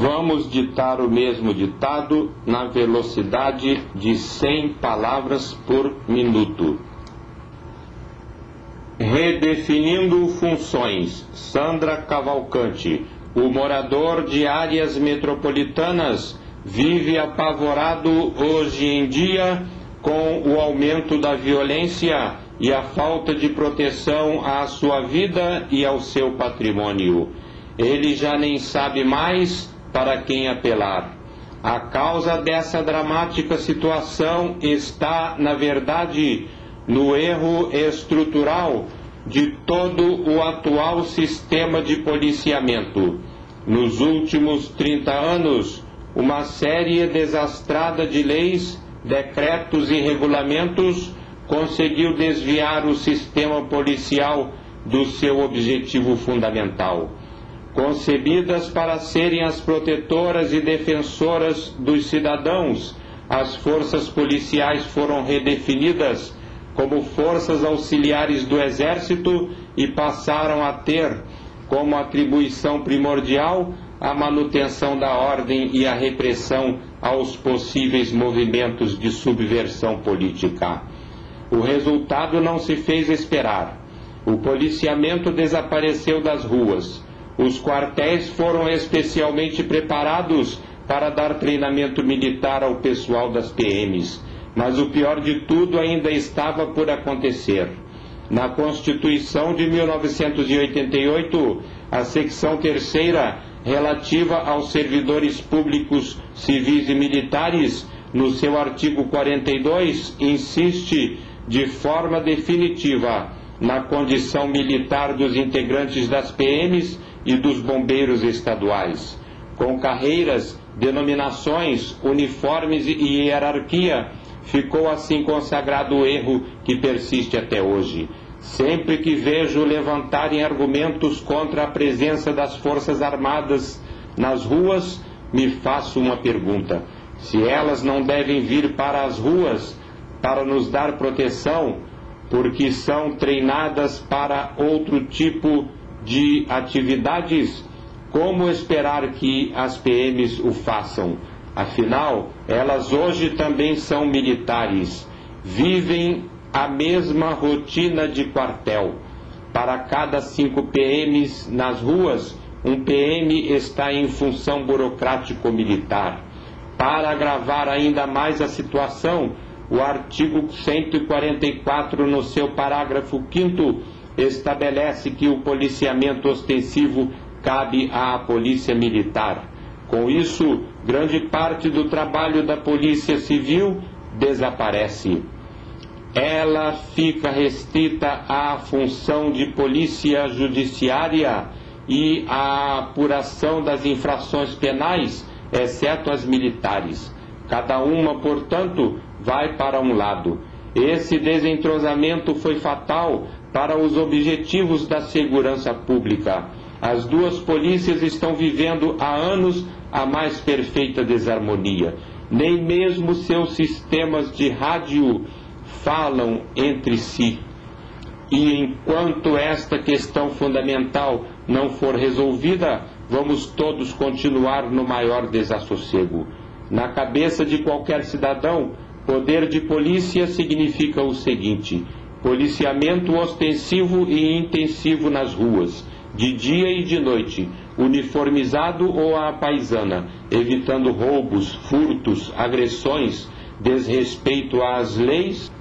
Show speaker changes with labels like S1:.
S1: Vamos ditar o mesmo ditado na velocidade de 100 palavras por minuto. Redefinindo funções. Sandra Cavalcante. O morador de áreas metropolitanas vive apavorado hoje em dia com o aumento da violência e a falta de proteção à sua vida e ao seu patrimônio. Ele já nem sabe mais para quem apelar. A causa dessa dramática situação está, na verdade, no erro estrutural de todo o atual sistema de policiamento. Nos últimos 30 anos, uma série desastrada de leis, decretos e regulamentos conseguiu desviar o sistema policial do seu objetivo fundamental. Concebidas para serem as protetoras e defensoras dos cidadãos, as forças policiais foram redefinidas como forças auxiliares do Exército e passaram a ter como atribuição primordial a manutenção da ordem e a repressão aos possíveis movimentos de subversão política. O resultado não se fez esperar. O policiamento desapareceu das ruas. Os quartéis foram especialmente preparados para dar treinamento militar ao pessoal das PMs. Mas o pior de tudo ainda estava por acontecer. Na Constituição de 1988, a secção 3ª, relativa aos servidores públicos, civis e militares, no seu artigo 42, insiste de forma definitiva na condição militar dos integrantes das PMs e dos bombeiros estaduais. Com carreiras, denominações, uniformes e hierarquia, ficou assim consagrado o erro que persiste até hoje. Sempre que vejo levantarem argumentos contra a presença das Forças Armadas nas ruas, me faço uma pergunta: se elas não devem vir para as ruas para nos dar proteção, porque são treinadas para outro tipo de atividades, como esperar que as PMs o façam? Afinal, elas hoje também são militares, vivem a mesma rotina de quartel. Para cada 5 PMs nas ruas, um PM está em função burocrático-militar. Para agravar ainda mais a situação, o artigo 144, no seu parágrafo 5º, estabelece que o policiamento ostensivo cabe à Polícia Militar. Com isso, grande parte do trabalho da Polícia Civil desaparece. Ela fica restrita à função de polícia judiciária e à apuração das infrações penais, exceto as militares. Cada uma, portanto, vai para um lado. Esse desentrosamento foi fatal para os objetivos da segurança pública. As duas polícias estão vivendo há anos a mais perfeita desarmonia. Nem mesmo seus sistemas de rádio falam entre si. E enquanto esta questão fundamental não for resolvida, vamos todos continuar no maior desassossego. Na cabeça de qualquer cidadão, poder de polícia significa o seguinte: policiamento ostensivo e intensivo nas ruas, de dia e de noite, uniformizado ou à paisana, evitando roubos, furtos, agressões, desrespeito às leis